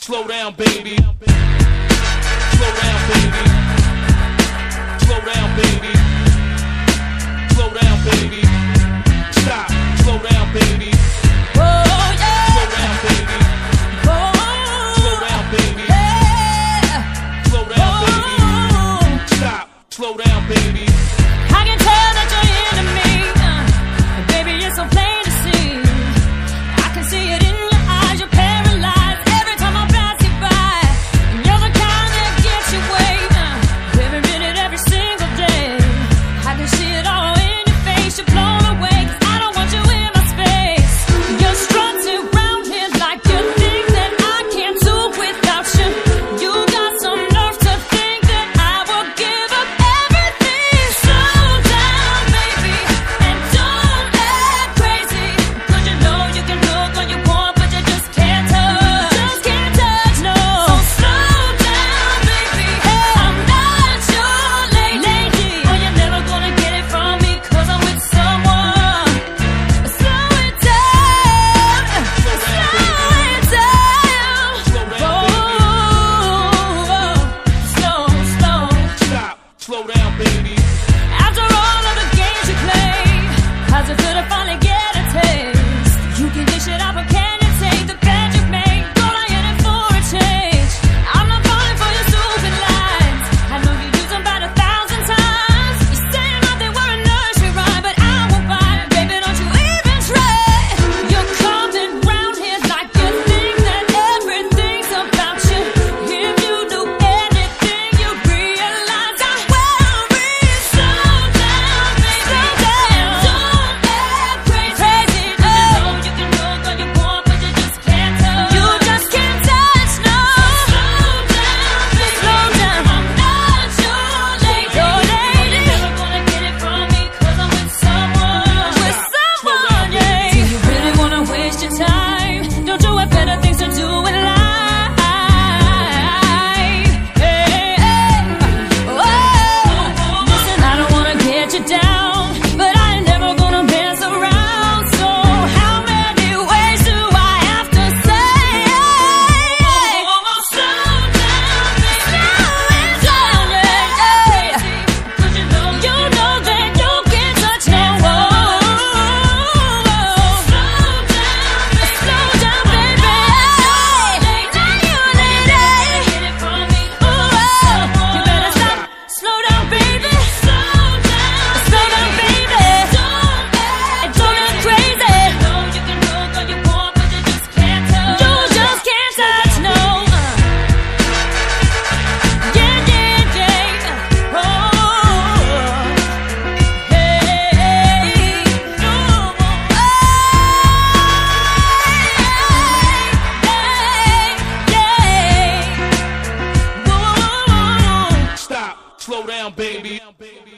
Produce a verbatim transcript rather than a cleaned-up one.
Slow down, baby. Slow down, baby. Slow down, baby. Slow down, baby. Stop. Slow down, baby. Oh, yeah. Slow down, baby. Oh, Slow down, baby. yeah. Slow down, baby. Oh, Stop. Slow down, baby. I can tell that you're into me, uh, and baby, it's so plain to see. I can see it in your eyes, you're paralyzed every time I pass you by. And you're the kind that gets your way, uh, every minute, every single day. I can see it all in your face, you're blown away, 'cause I don't want you in my space. You're strutting around here like you think that I can't do without you. You got some nerve to think that I will give up everything. Slow down, baby, and don't act crazy, 'cause you know you can look all you want, but you just can't touch, just can't touch, no. So slow down, baby, I'm not your lady, oh, you're never gonna get it from me, 'cause I'm with someone. Slow it down, slow it down, Slow down, oh, slow, slow. Stop. Slow down, baby. After all of the games you play, how's it feel to finally get a taste? You can dish it out, but can you take the bed you've made? Go lying in for a change. I'm not falling for your stupid lies. I know you use them about a thousand times. You say I'm out there wearing nursery rhyme, but I won't buy it, baby, don't you even try. You're coming round here like you think that everything's about you. If you do anything, you realize I will be. Slow down, baby, don't act crazy, 'cause you know you can look all you want, but you just can't touch, you just can't touch, no. Slow down, baby, slow down, I'm not your lady, your lady. You're never gonna get it from me, 'cause I'm with someone, with someone, yeah. Do you really wanna waste your time? Don't you have better things to do in life? Hey, hey, oh, listen, I don't wanna get you down, but I ain't never gonna mess around. So how many ways do I have to say? Slow down, baby, slow down, yeah, yeah. 'Cause you know you know that you can't touch no one. Slow down, slow down, baby. Now you lady, get it from me. Ooh, you better stop. Slow down, baby. Slow down, slow down, baby. Don't act, don't act crazy. You know you can look all you want, but you just can't touch. You just can't touch, no. Yeah, yeah, yeah. Oh, hey, no. Hey, yeah. Whoa. Stop. Slow down, baby.